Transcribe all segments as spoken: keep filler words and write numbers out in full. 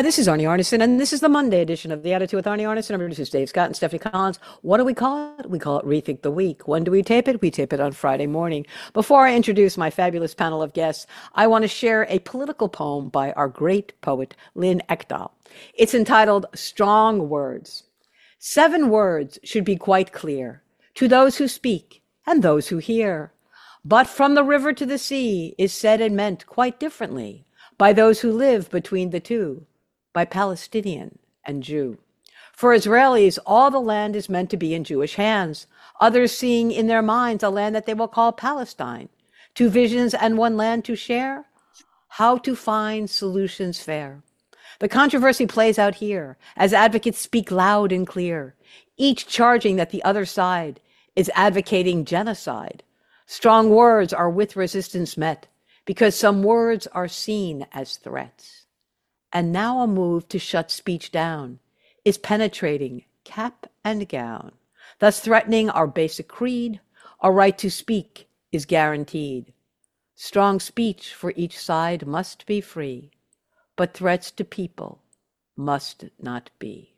Hi, this is Arnie Arnesen, and this is the Monday edition of The Attitude with Arnie Arnesen. Our producers Dave Scott and Stephanie Collins. What do we call it? We call it Rethink the Week. When do we tape it? We tape it on Friday morning. Before I introduce my fabulous panel of guests, I want to share a political poem by our great poet, Lynn Ekdahl. It's entitled Strong Words. Seven words should be quite clear to those who speak and those who hear. But from the river to the sea is said and meant quite differently by those who live between the two, by Palestinian and Jew. For Israelis, all the land is meant to be in Jewish hands, others seeing in their minds a land that they will call Palestine. Two visions and one land to share? How to find solutions fair? The controversy plays out here as advocates speak loud and clear, each charging that the other side is advocating genocide. Strong words are with resistance met because some words are seen as threats. And now a move to shut speech down is penetrating cap and gown, thus threatening our basic creed. Our right to speak is guaranteed. Strong speech for each side must be free, but threats to people must not be.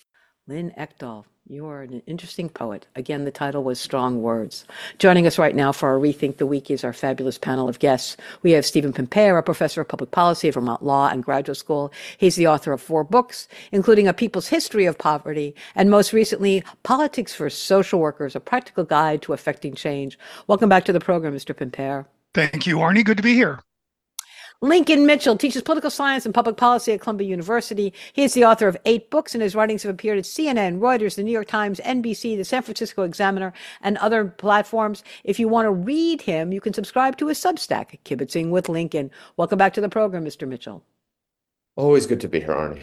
Lynn Ekdahl, you are an interesting poet. Again, the title was Strong Words. Joining us right now for our Rethink the Week is our fabulous panel of guests. We have Stephen Pimpare, a professor of public policy at Vermont Law and Graduate School. He's the author of four books, including A People's History of Poverty, and most recently, Politics for Social Workers, a practical guide to effecting change. Welcome back to the program, Mister Pimpare. Thank you, Arnie. Good to be here. Lincoln Mitchell teaches political science and public policy at Columbia University. He is the author of eight books, and his writings have appeared at C N N, Reuters, the New York Times, N B C, the San Francisco Examiner, and other platforms. If you want to read him, you can subscribe to his Substack, Kibitzing with Lincoln. Welcome back to the program, Mister Mitchell. Always good to be here, Arnie.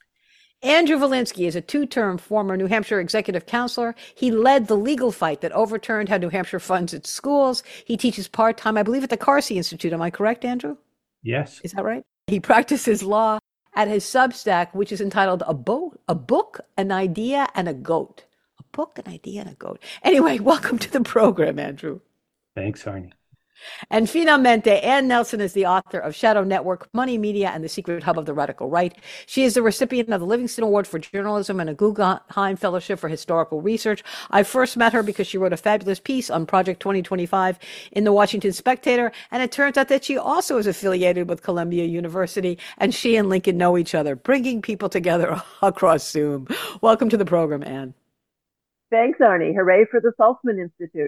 Andrew Volinsky is a two-term former New Hampshire executive counselor. He led the legal fight that overturned how New Hampshire funds its schools. He teaches part-time, I believe, at the Carsey Institute. Am I correct, Andrew? Yes. Is that right? He practices law at his Substack, which is entitled A, Bo- a Book, an Idea, and a Goat. A book, an idea, and a goat. Anyway, welcome to the program, Andrew. Thanks, Arnie. And finalmente, Ann Nelson is the author of Shadow Network, Money Media, and the Secret Hub of the Radical Right. She is the recipient of the Livingston Award for Journalism and a Guggenheim Fellowship for Historical Research. I first met her because she wrote a fabulous piece on Project twenty twenty-five in the Washington Spectator, and it turns out that she also is affiliated with Columbia University, and she and Lincoln know each other, bringing people together across Zoom. Welcome to the program, Ann. Thanks, Arnie. Hooray for the Saltzman Institute.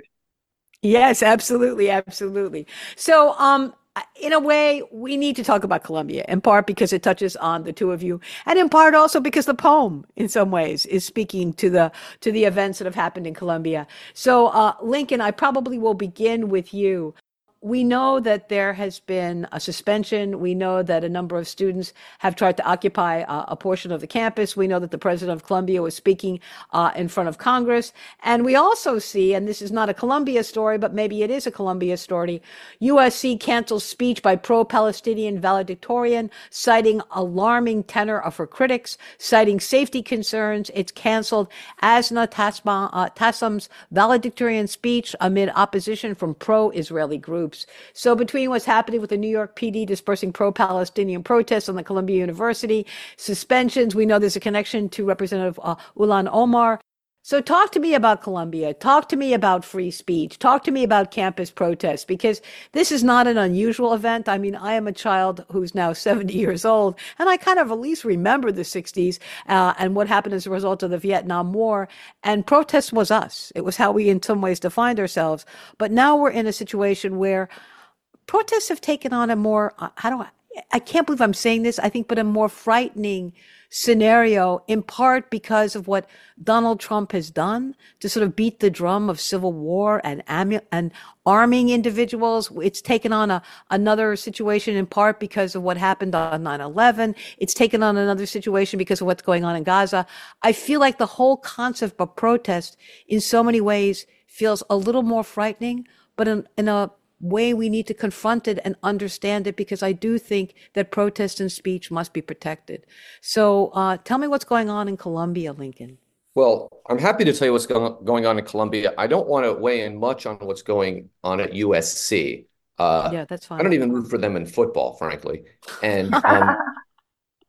Yes, absolutely, absolutely. So, um, in a way, we need to talk about Columbia, in part because it touches on the two of you, and in part also because the poem, in some ways, is speaking to the to the events that have happened in Columbia. So, uh, Lincoln, I probably will begin with you. We know that there has been a suspension. We know that a number of students have tried to occupy uh, a portion of the campus. We know that the president of Columbia was speaking uh, in front of Congress. And we also see, and this is not a Columbia story, but maybe it is a Columbia story, U S C cancels speech by pro-Palestinian valedictorian, citing alarming tenor of her critics, citing safety concerns. It's canceled Asna Tasma, uh, Tassam's valedictorian speech amid opposition from pro-Israeli groups. So between what's happening with the New York P D dispersing pro-Palestinian protests on the Columbia University, suspensions, we know there's a connection to Representative uh, Ilhan Omar. So talk to me about Columbia. Talk to me about free speech. Talk to me about campus protests, because this is not an unusual event. I mean, I am a child who's now seventy years old, and I kind of at least remember the sixties uh, and what happened as a result of the Vietnam War. And protest was us. It was how we in some ways defined ourselves. But now we're in a situation where protests have taken on a more, uh, how do I, I can't believe I'm saying this, I think, but a more frightening scenario, in part because of what Donald Trump has done to sort of beat the drum of civil war and amu- and arming individuals. It's taken on a another situation in part because of what happened on nine eleven. It's taken on another situation because of what's going on in Gaza. I feel like the whole concept of protest in so many ways feels a little more frightening, but in, in a way we need to confront it and understand it, because I do think that protest and speech must be protected. So uh, tell me what's going on in Columbia, Lincoln. Well, I'm happy to tell you what's going going on in Columbia. I don't want to weigh in much on what's going on at U S C. Uh, yeah, that's fine. I don't even root for them in football, frankly. And um,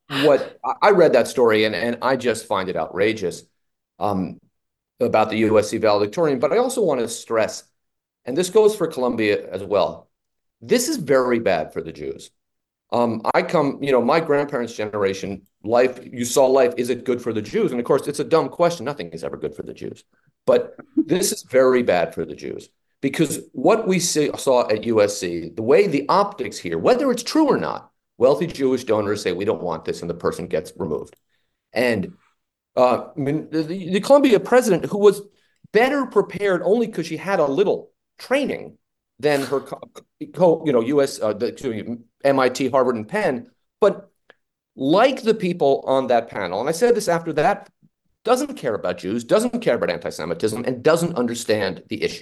what I read that story and, and I just find it outrageous um, about the U S C valedictorian. But I also want to stress, and this goes for Columbia as well, this is very bad for the Jews. Um, I come, you know, my grandparents' generation, life, you saw life, is it good for the Jews? And of course, it's a dumb question. Nothing is ever good for the Jews. But this is very bad for the Jews because what we see, saw at U S C, the way the optics here, whether it's true or not, wealthy Jewish donors say, we don't want this, and the person gets removed. And uh, I mean, the, the Columbia president, who was better prepared only because she had a little training than her co, you know, U S, uh, the, M I T, Harvard, and Penn, but like the people on that panel, and I said this after that, doesn't care about Jews, doesn't care about anti-Semitism, and doesn't understand the issue.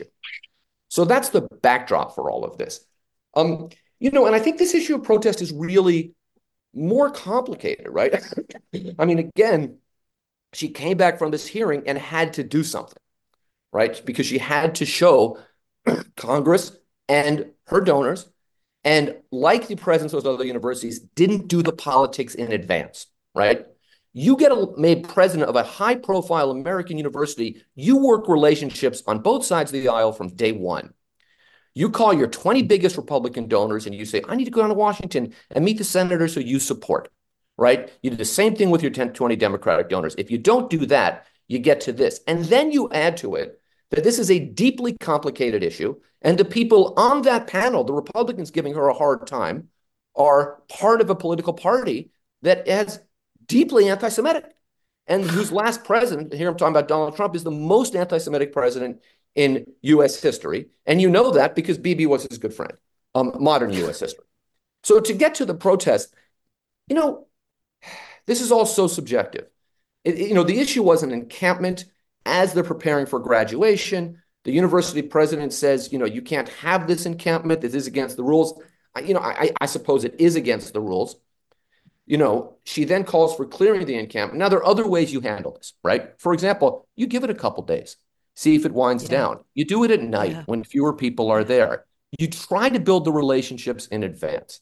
So that's the backdrop for all of this. Um, you know, and I think this issue of protest is really more complicated, right? I mean, again, she came back from this hearing and had to do something, right? Because she had to show Congress and her donors, and like the presidents of those other universities, didn't do the politics in advance, right? You get a, made president of a high-profile American university, you work relationships on both sides of the aisle from day one. You call your twenty biggest Republican donors and you say, I need to go down to Washington and meet the senators who you support, right? You do the same thing with your ten, twenty Democratic donors. If you don't do that, you get to this. And then you add to it that this is a deeply complicated issue, and the people on that panel, the Republicans giving her a hard time, are part of a political party that is deeply anti-Semitic, and whose last president, here I'm talking about Donald Trump, is the most anti-Semitic president in U S history. And you know that because Bibi was his good friend, um, modern U S history. So to get to the protest, you know, this is all so subjective. It, you know, the issue was an encampment as they're preparing for graduation. The university president says, you know, you can't have this encampment. This is against the rules. I, you know, I, I suppose it is against the rules. You know, she then calls for clearing the encampment. Now, there are other ways you handle this, right? For example, you give it a couple days, see if it winds yeah. down. You do it at night yeah. when fewer people are there. You try to build the relationships in advance.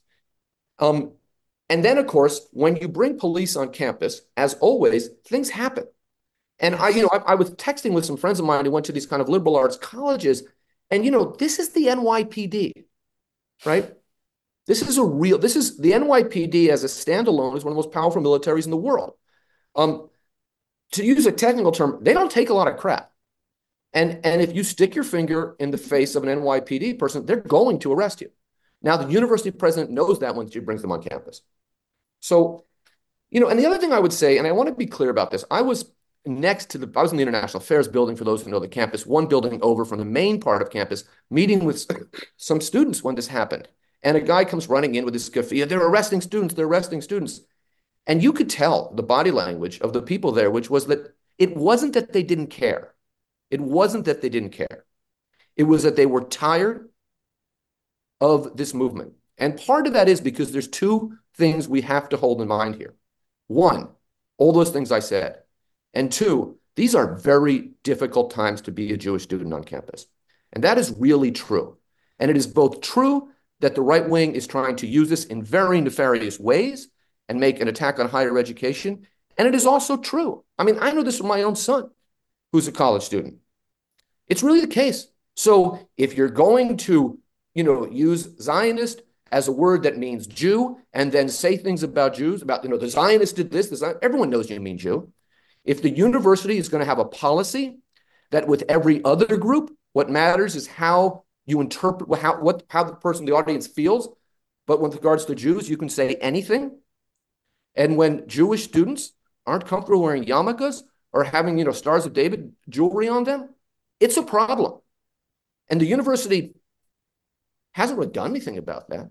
Um, and then, of course, when you bring police on campus, as always, things happen. And I, you know, I, I was texting with some friends of mine who went to these kind of liberal arts colleges, and, you know, this is the N Y P D, right? This is a real, this is the N Y P D as a standalone is one of the most powerful militaries in the world. Um, to use a technical term, they don't take a lot of crap. And, and if you stick your finger in the face of an N Y P D person, they're going to arrest you. Now, the university president knows that when she brings them on campus. So, you know, and the other thing I would say, and I want to be clear about this, I was next to the, I was in the International Affairs building, for those who know the campus, one building over from the main part of campus, meeting with some students when this happened. And a guy comes running in with his keffiyeh. They're arresting students. They're arresting students. And you could tell the body language of the people there, which was that it wasn't that they didn't care. It wasn't that they didn't care. It was that they were tired of this movement. And part of that is because there's two things we have to hold in mind here. One, all those things I said. And two, these are very difficult times to be a Jewish student on campus. And that is really true. And it is both true that the right wing is trying to use this in very nefarious ways and make an attack on higher education. And it is also true. I mean, I know this from my own son, who's a college student. It's really the case. So if you're going to, you know, use Zionist as a word that means Jew and then say things about Jews, about, you know, the Zionists did this, the Zion- everyone knows you mean Jew. If the university is going to have a policy that with every other group, what matters is how you interpret how what how the person, the audience feels, but with regards to Jews, you can say anything. And when Jewish students aren't comfortable wearing yarmulkes or having, you know, Stars of David jewelry on them, it's a problem. And the university hasn't really done anything about that.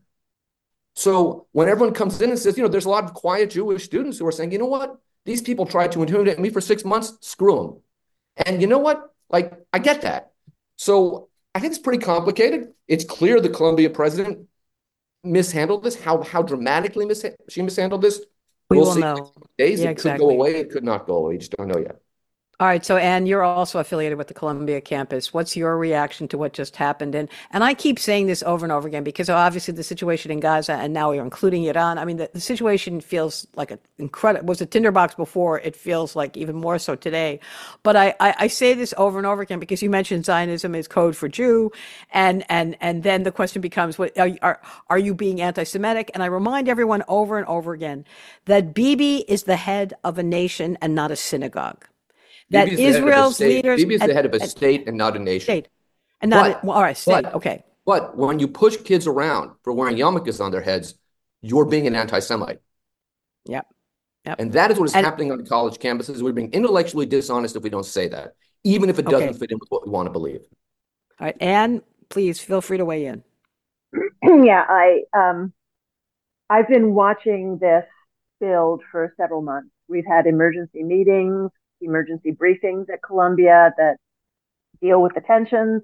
So when everyone comes in and says, you know, there's a lot of quiet Jewish students who are saying, you know what, these people tried to intimidate me for six months, screw them. And you know what? Like, I get that. So I think it's pretty complicated. It's clear the Columbia president mishandled this, how how dramatically mis- she mishandled this. We We'll will see know. days. Yeah, it exactly. could go away. It could not go away. We just don't know yet. All right, so Anne, you're also affiliated with the Columbia campus. What's your reaction to what just happened? And and I keep saying this over and over again because obviously the situation in Gaza, and now we're including Iran. I mean, the, the situation feels like an incredible. Was a tinderbox before? It feels like even more so today. But I, I I say this over and over again because you mentioned Zionism is code for Jew, and and and then the question becomes, what are are, are you being anti-Semitic? And I remind everyone over and over again that Bibi is the head of a nation and not a synagogue, that Bibi is the head of a Israel's state. leaders Bibi is the and, head of a and state and not a nation. state and not But, well, all right, state. but, Okay. but when you push kids around for wearing yarmulkes on their heads, you're being an anti-Semite. Yep. Yep. And that is what is And happening on college campuses. We're being intellectually dishonest if we don't say that, even if it doesn't okay. fit in with what we want to believe. All right. Anne, please feel free to weigh in. Yeah, I um, I've been watching this build for several months. We've had emergency meetings, emergency briefings at Columbia that deal with the tensions.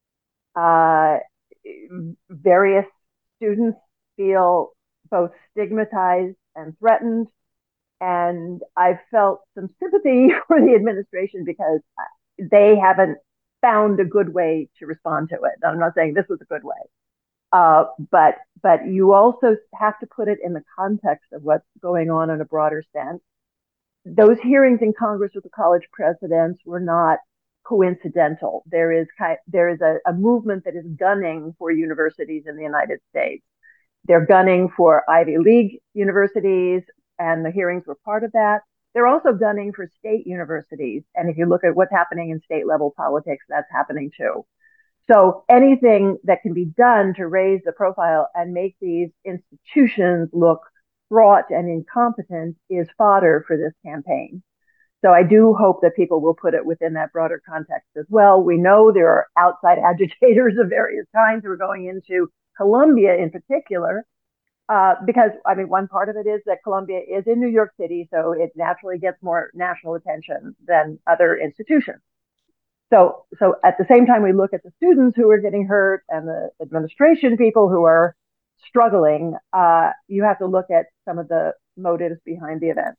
Uh, various students feel both stigmatized and threatened. And I've felt some sympathy for the administration because they haven't found a good way to respond to it. I'm not saying this was a good way. Uh, but but you also have to put it in the context of what's going on in a broader sense. Those hearings in Congress with the college presidents were not coincidental. There is there is a, a movement that is gunning for universities in the United States. They're gunning for Ivy League universities, and the hearings were part of that. They're also gunning for state universities. And if you look at what's happening in state level politics, that's happening too. So anything that can be done to raise the profile and make these institutions look fraught and incompetent is fodder for this campaign. So I do hope that people will put it within that broader context as well. We know there are outside agitators of various kinds who are going into Columbia in particular, uh, because, I mean, one part of it is that Columbia is in New York City, so it naturally gets more national attention than other institutions. So, so at the same time, we look at the students who are getting hurt and the administration people who are struggling. Uh, you have to look at some of the motives behind the event.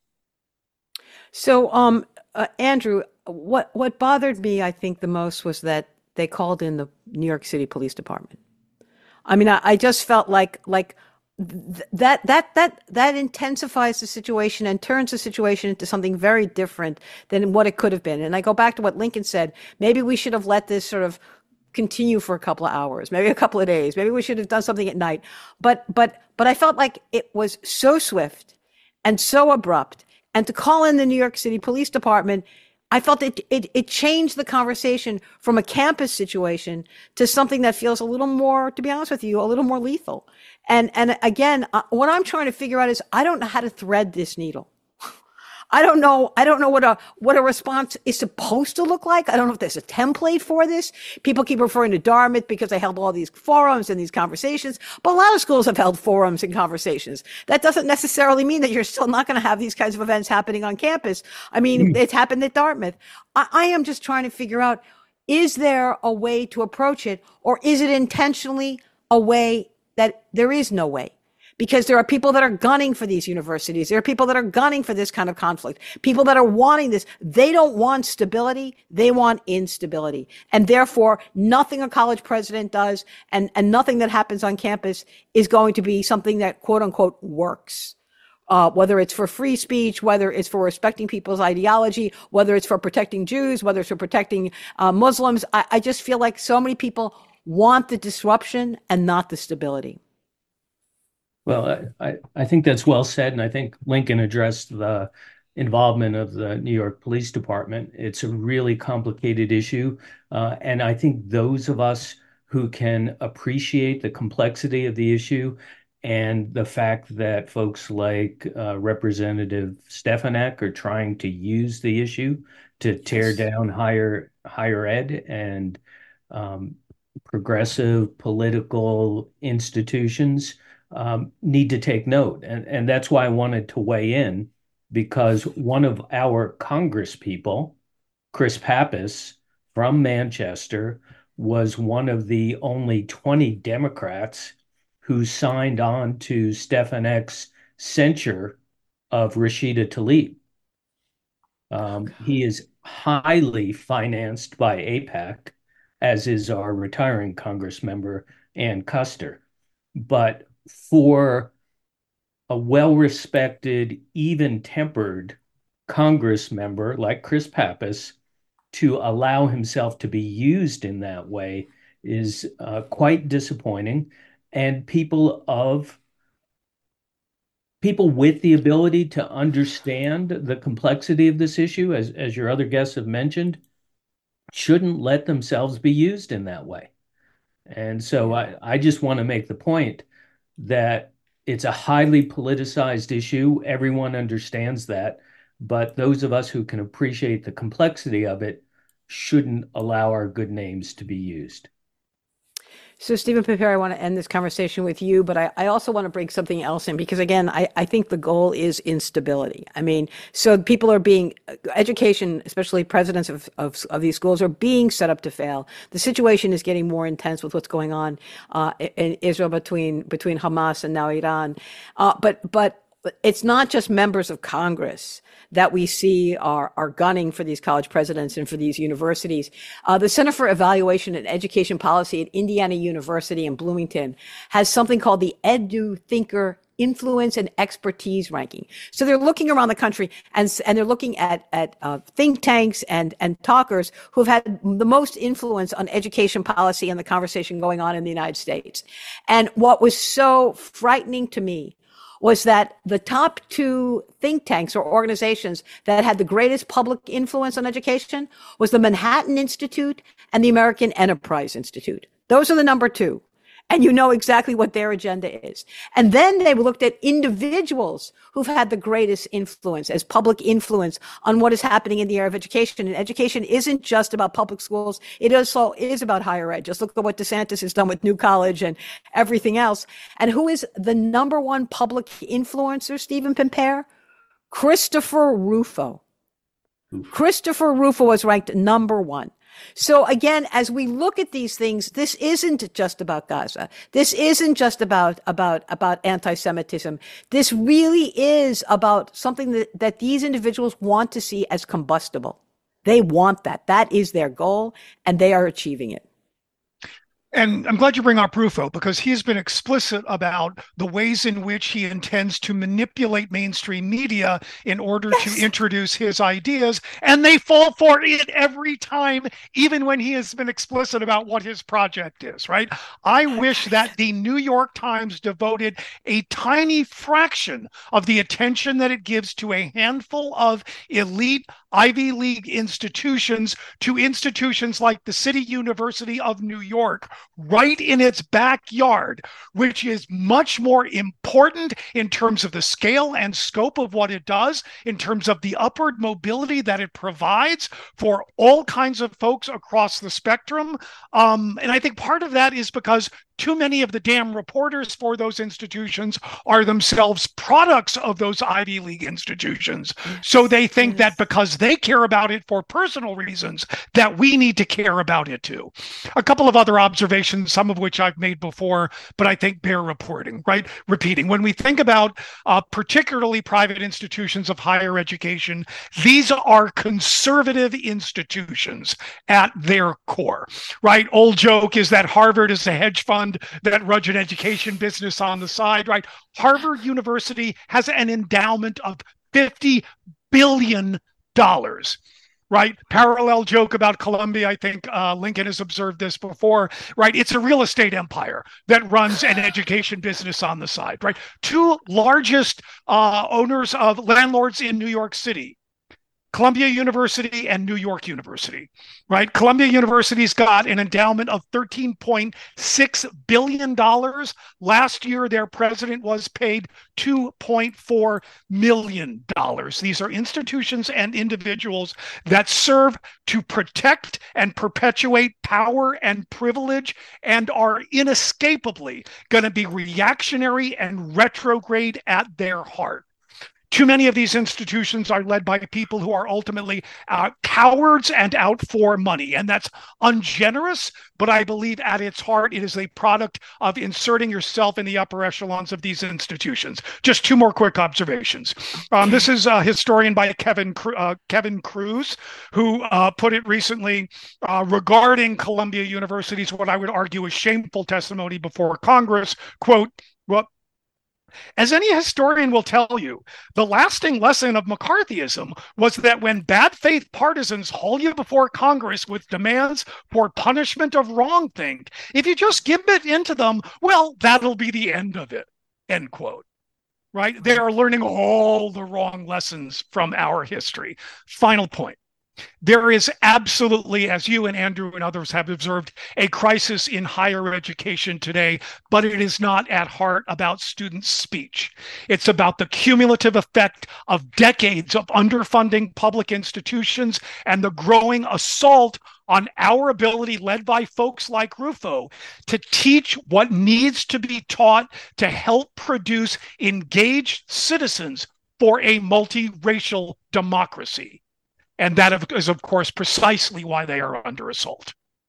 So, um, uh, Andrew, what what bothered me, I think, the most was that they called in the New York City Police Department. I mean, I, I just felt like like th- that that that that intensifies the situation and turns the situation into something very different than what it could have been. And I go back to what Lincoln said. Maybe we should have let this sort of continue for a couple of hours, maybe a couple of days. Maybe we should have done something at night. But but but I felt like it was so swift and so abrupt. And to call in the New York City Police Department, I felt it, it it changed the conversation from a campus situation to something that feels a little more, to be honest with you, a little more lethal. And and again, uh, what I'm trying to figure out is I don't know how to thread this needle. I don't know. I don't know what a what a response is supposed to look like. I don't know if there's a template for this. People keep referring to Dartmouth because they held all these forums and these conversations, but a lot of schools have held forums and conversations. That doesn't necessarily mean that you're still not going to have these kinds of events happening on campus. I mean, mm. It's happened at Dartmouth. I, I am just trying to figure out, is there a way to approach it, or is it intentionally a way that there is no way? Because there are people that are gunning for these universities. There are people that are gunning for this kind of conflict. People that are wanting this. They don't want stability. They want instability. And therefore, nothing a college president does and, and nothing that happens on campus is going to be something that, quote unquote, works. Uh, whether it's for free speech, whether it's for respecting people's ideology, whether it's for protecting Jews, whether it's for protecting uh, Muslims. I, I just feel like so many people want the disruption and not the stability. Well, I, I think that's well said, and I think Lincoln addressed the involvement of the New York Police Department. It's a really complicated issue, uh, and I think those of us who can appreciate the complexity of the issue and the fact that folks like uh, Representative Stefanik are trying to use the issue to tear yes. down higher higher ed and um, progressive political institutions, Um, need to take note. And, and that's why I wanted to weigh in, because one of our Congress people, Chris Pappas from Manchester, was one of the only twenty Democrats who signed on to Stefanik's censure of Rashida Tlaib. Um, he is highly financed by AIPAC, as is our retiring Congress member, Ann Custer. But for a well-respected, even-tempered Congress member like Chris Pappas to allow himself to be used in that way is uh, quite disappointing. And people of people with the ability to understand the complexity of this issue, as, as your other guests have mentioned, shouldn't let themselves be used in that way. And so I, I just want to make the point that it's a highly politicized issue. Everyone understands that. But those of us who can appreciate the complexity of it shouldn't allow our good names to be used. So, Stephen Pimpare, I want to end this conversation with you, but I, I also want to bring something else in because, again, I, I think the goal is instability. I mean, so people are being, education, especially presidents of, of, of these schools, are being set up to fail. The situation is getting more intense with what's going on uh, in Israel between between Hamas and now Iran. Uh, but but it's not just members of Congress that we see are, are gunning for these college presidents and for these universities. Uh, the Center for Evaluation and Education Policy at Indiana University in Bloomington has something called the Edu Thinker Influence and Expertise Ranking. So they're looking around the country and, and they're looking at, at uh, think tanks and, and talkers who have had the most influence on education policy and the conversation going on in the United States. And what was so frightening to me was that the top two think tanks or organizations that had the greatest public influence on education was the Manhattan Institute and the American Enterprise Institute. Those are the number two. And you know exactly what their agenda is. And then they looked at individuals who've had the greatest influence as public influence on what is happening in the area of education. And education isn't just about public schools. It also is about higher ed. Just look at what DeSantis has done with New College and everything else. And who is the number one public influencer, Stephen Pimpare? Christopher Rufo. Oof. Christopher Rufo was ranked number one. So again, as we look at these things, this isn't just about Gaza. This isn't just about, about, about anti-Semitism. This really is about something that, that these individuals want to see as combustible. They want that. That is their goal, and they are achieving it. And I'm glad you bring up Rufo, because he has been explicit about the ways in which he intends to manipulate mainstream media in order yes. to introduce his ideas. And they fall for it every time, even when he has been explicit about what his project is, right? I wish that the New York Times devoted a tiny fraction of the attention that it gives to a handful of elite Ivy League institutions to institutions like the City University of New York, right in its backyard, which is much more important in terms of the scale and scope of what it does, in terms of the upward mobility that it provides for all kinds of folks across the spectrum. Um, and I think part of that is because too many of the damn reporters for those institutions are themselves products of those Ivy League institutions. So they think yes. that because they care about it for personal reasons, that we need to care about it too. A couple of other observations, some of which I've made before, but I think bear reporting, right? Repeating. When we think about uh, particularly private institutions of higher education, these are conservative institutions at their core, right? Old joke is that Harvard is a hedge fund that runs an education business on the side, right? Harvard University has an endowment of fifty billion dollars, right? Parallel joke about Columbia. I think uh, Lincoln has observed this before, right? It's a real estate empire that runs an education business on the side, right? Two largest uh, owners of landlords in New York City, Columbia University and New York University, right? Columbia University's got an endowment of thirteen point six billion dollars. Last year, their president was paid two point four million dollars. These are institutions and individuals that serve to protect and perpetuate power and privilege and are inescapably going to be reactionary and retrograde at their heart. Too many of these institutions are led by people who are ultimately uh, cowards and out for money. And that's ungenerous, but I believe at its heart, it is a product of inserting yourself in the upper echelons of these institutions. Just two more quick observations. Um, this is a historian by Kevin, uh, Kevin Cruz, who uh, put it recently uh, regarding Columbia University's, what I would argue is shameful testimony before Congress, quote, well, as any historian will tell you, the lasting lesson of McCarthyism was that when bad faith partisans haul you before Congress with demands for punishment of wrongthing, if you just give it into them, well, that'll be the end of it, end quote. Right? They are learning all the wrong lessons from our history. Final point. There is absolutely, as you and Andrew and others have observed, a crisis in higher education today, but it is not at heart about student speech. It's about the cumulative effect of decades of underfunding public institutions and the growing assault on our ability, led by folks like Rufo, to teach what needs to be taught to help produce engaged citizens for a multiracial democracy. And that is, of course, precisely why they are under assault.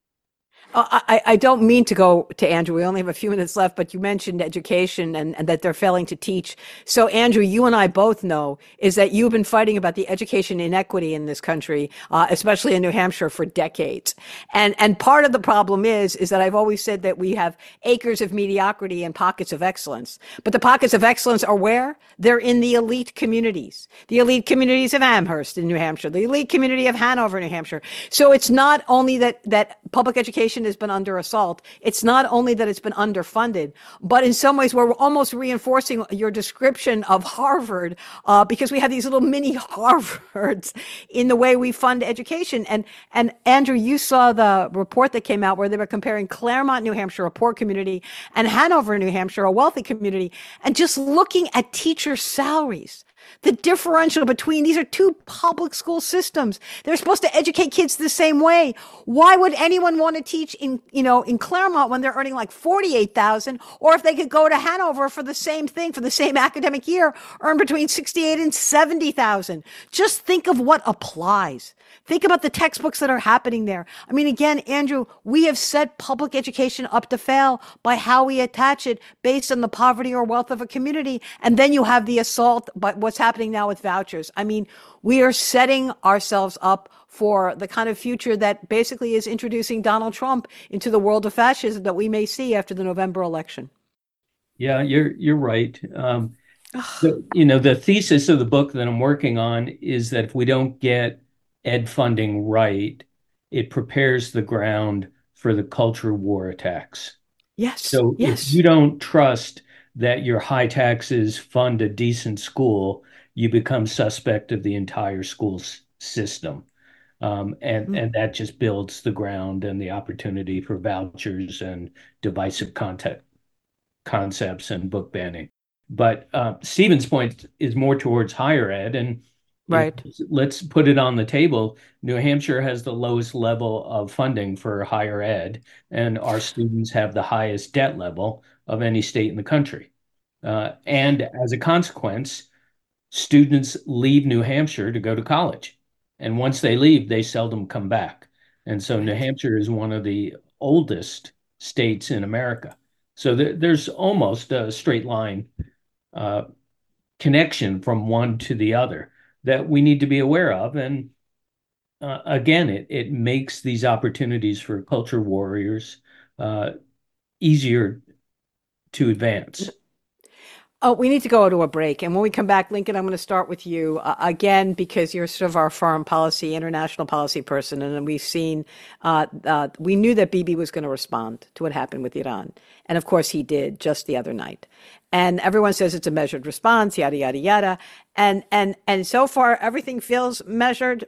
Uh, I, I don't mean to go to Andrew. We only have a few minutes left, but you mentioned education and, and that they're failing to teach. So, Andrew, you and I both know is that you've been fighting about the education inequity in this country, uh, especially in New Hampshire, for decades. And and part of the problem is is that I've always said that we have acres of mediocrity and pockets of excellence. But the pockets of excellence are where? They're in the elite communities, the elite communities of Amherst in New Hampshire, the elite community of Hanover, New Hampshire. So it's not only that that public education has been under assault. It's not only that it's been underfunded, but in some ways we're almost reinforcing your description of Harvard uh, because we have these little mini Harvards in the way we fund education. And and Andrew, you saw the report that came out where they were comparing Claremont, New Hampshire, a poor community, and Hanover, New Hampshire, a wealthy community, and just looking at teacher salaries. The differential between these are two public school systems. They're supposed to educate kids the same way. Why would anyone want to teach in, you know, in Claremont when they're earning like forty-eight thousand, or if they could go to Hanover for the same thing for the same academic year, earn between sixty-eight and seventy thousand? Just think of what applies. Think about the textbooks that are happening there. I mean, again, Andrew, we have set public education up to fail by how we attach it based on the poverty or wealth of a community. And then you have the assault by what's happening now with vouchers. I mean, we are setting ourselves up for the kind of future that basically is introducing Donald Trump into the world of fascism that we may see after the November election. Yeah, you're you're right. Um, the, you know, the thesis of the book that I'm working on is that if we don't get ed funding right, it prepares the ground for the culture war attacks. Yes. So yes. if you don't trust that your high taxes fund a decent school, you become suspect of the entire school s- system. Um, and, mm. and that just builds the ground and the opportunity for vouchers and divisive content, concepts and book banning. But uh, Stephen's point is more towards higher ed. And right. Let's put it on the table. New Hampshire has the lowest level of funding for higher ed, and our students have the highest debt level of any state in the country. Uh, and as a consequence, students leave New Hampshire to go to college. And once they leave, they seldom come back. And so New Hampshire is one of the oldest states in America. So there, there's almost a straight line uh, connection from one to the other that we need to be aware of. And uh, again, it, it makes these opportunities for culture warriors uh, easier to advance. Oh, we need to go to a break. And when we come back, Lincoln, I'm going to start with you uh, again, because you're sort of our foreign policy, international policy person. And we've seen, uh, uh, we knew that Bibi was going to respond to what happened with Iran. And of course he did just the other night. And everyone says it's a measured response, yada, yada, yada. And, and, and so far everything feels measured, but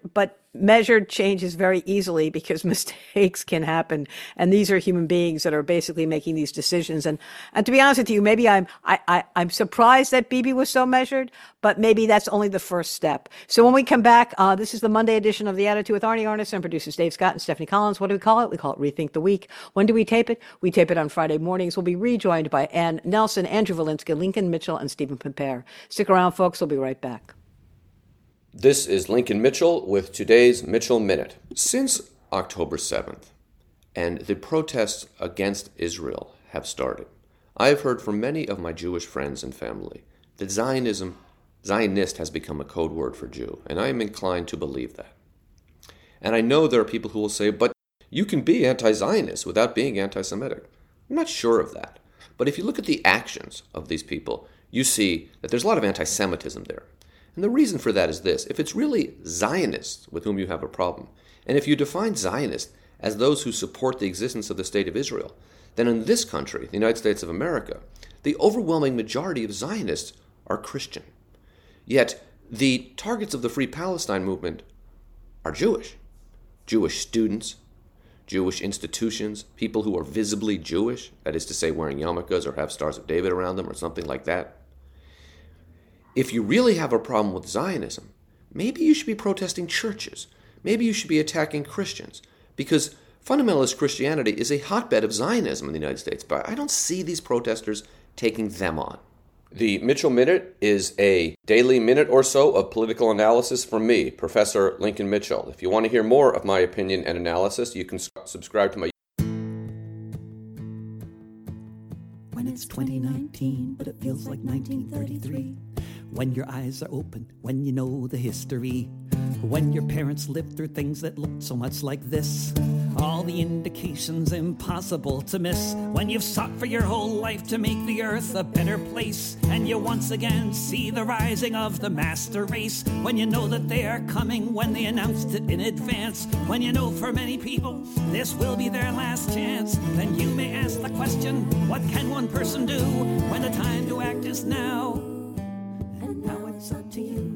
measured changes very easily because mistakes can happen. And these are human beings that are basically making these decisions. And, and to be honest with you, maybe I'm, I, I, I'm surprised that Bibi was so measured, but maybe that's only the first step. So when we come back, uh, this is the Monday edition of The Attitude with Arnie Arnesen, producers Dave Scott and Stephanie Collins. What do we call it? We call it Rethink the Week. When do we tape it? We tape it on Friday mornings. We'll be rejoined by Ann Nelson, Andrew Valinsky, Lincoln Mitchell, and Stephen Pimpere. Stick around, folks. We'll be right back. This is Lincoln Mitchell with today's Mitchell Minute. Since October seventh, and the protests against Israel have started, I have heard from many of my Jewish friends and family that Zionism, Zionist has become a code word for Jew, and I am inclined to believe that. And I know there are people who will say, but you can be anti-Zionist without being anti-Semitic. I'm not sure of that. But if you look at the actions of these people, you see that there's a lot of anti-Semitism there. And the reason for that is this: if it's really Zionists with whom you have a problem, and if you define Zionists as those who support the existence of the State of Israel, then in this country, the United States of America, the overwhelming majority of Zionists are Christian. Yet the targets of the Free Palestine movement are Jewish. Jewish students, Jewish institutions, people who are visibly Jewish, that is to say wearing yarmulkes or have Stars of David around them or something like that. If you really have a problem with Zionism, maybe you should be protesting churches. Maybe you should be attacking Christians, because fundamentalist Christianity is a hotbed of Zionism in the United States, but I don't see these protesters taking them on. The Mitchell Minute is a daily minute or so of political analysis from me, Professor Lincoln Mitchell. If you want to hear more of my opinion and analysis, you can subscribe to my When it's twenty nineteen, but it feels like nineteen thirty-three. When your eyes are open, when you know the history. When your parents lived through things that looked so much like this. All the indications impossible to miss. When you've sought for your whole life to make the earth a better place. And you once again see the rising of the master race. When you know that they are coming, when they announced it in advance. When you know for many people this will be their last chance. Then you may ask the question, what can one person do when the time to act is now? And now it's up to you.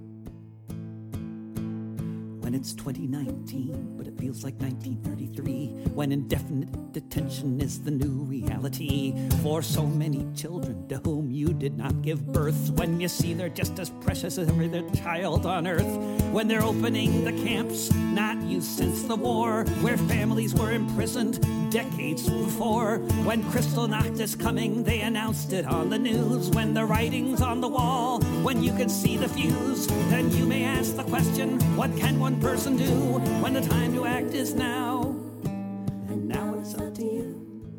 When it's twenty nineteen, but it feels like nineteen thirty-three. When indefinite detention is the new reality for so many children to whom you did not give birth. When you see they're just as precious as every other child on earth. When they're opening the camps, not used since the war, where families were imprisoned decades before. When Kristallnacht is coming, they announced it on the news. When the writing's on the wall, when you can see the fuse, then you may ask the question, what can one person do when the time to act is now? And now it's up to you.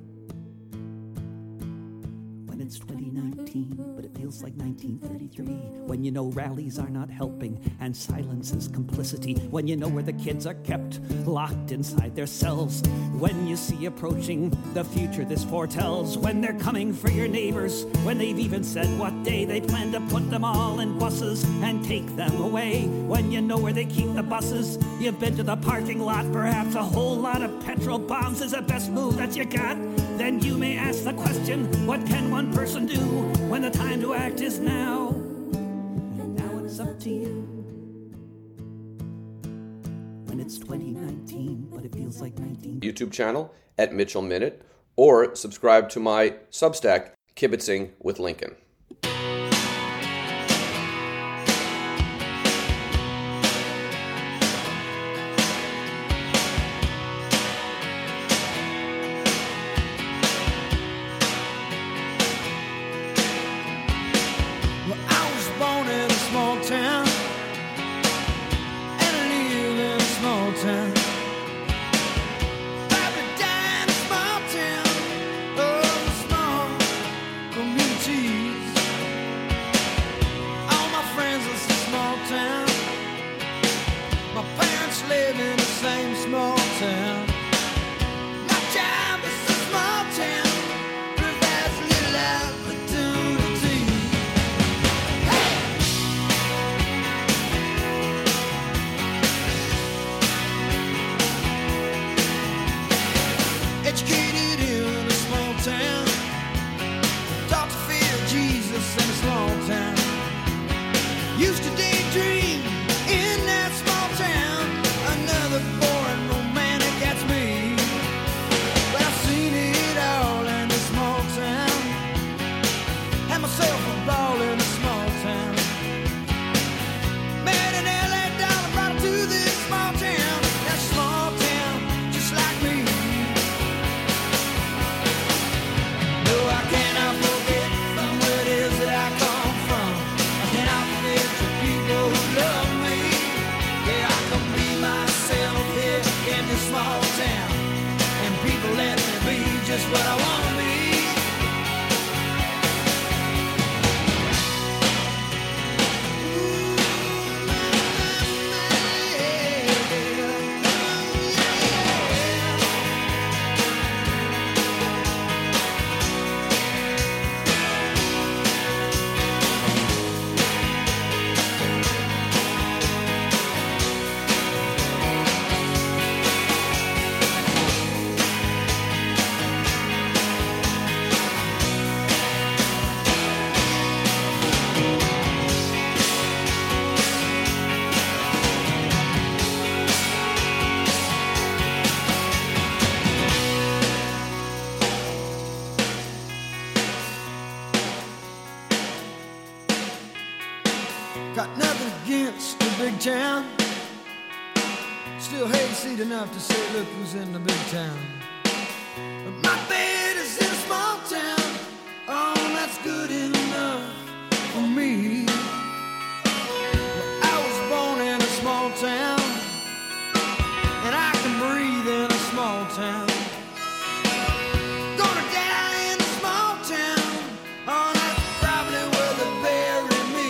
When it's twenty nineteen, but it feels like nineteen thirty-three. When you know rallies are not helping and silence is complicity. When you know where the kids are kept locked inside their cells. When you see approaching the future this foretells. When they're coming for your neighbors. When they've even said what day they plan to put them all in buses and take them away. When you know where they keep the buses. You've been to the parking lot. Perhaps a whole lot of petrol bombs is the best move that you got. Then you may ask the question, what can one person do when the time to act is now? And now it's up to you. When it's twenty nineteen, but it feels like nineteen. YouTube channel at Mitchell Minute, or subscribe to my Substack, Kibitzing with Lincoln. Used to daydream in that small town. myself a ball in a small town. Made an L A dollar, brought it to this small town. That small town, just like me. No, I cannot forget from where it is that I come from. I cannot forget the people who love me. Yeah, I can be myself here in this small town, and people let me be just what I want to be. Got nothing against the big town. Still hayseed enough to say, look who's in the big town. But my bed is in a small town. Oh, that's good enough for me. Well, I was born in a small town, and I can breathe in a small town. Gonna die in a small town. Oh, that's probably where they bury me.